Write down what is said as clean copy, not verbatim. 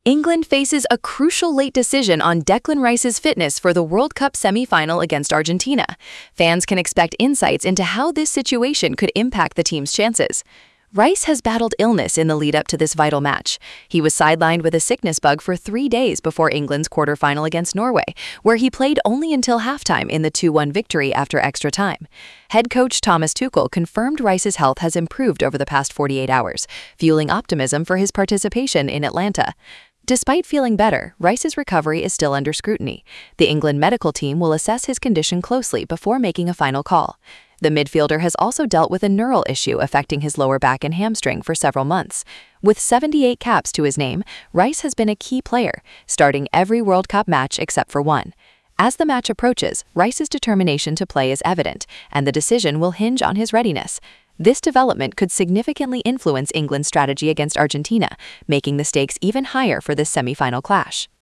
England faces a crucial late decision on Declan Rice's fitness for the World Cup semi-final against Argentina. Fans can expect insights into how this situation could impact the team's chances. Rice has battled illness in the lead-up to this vital match. He was sidelined with a sickness bug for 3 days before England's quarterfinal against Norway, where he played only until halftime in the 2-1 victory after extra time. Head coach Thomas Tuchel confirmed Rice's health has improved over the past 48 hours, fueling optimism for his participation in Atlanta. Despite feeling better, Rice's recovery is still under scrutiny. The England medical team will assess his condition closely before making a final call. The midfielder has also dealt with a neural issue affecting his lower back and hamstring for several months. With 78 caps to his name, Rice has been a key player, starting every World Cup match except for one. As the match approaches, Rice's determination to play is evident, and the decision will hinge on his readiness. This development could significantly influence England's strategy against Argentina, making the stakes even higher for this semi-final clash.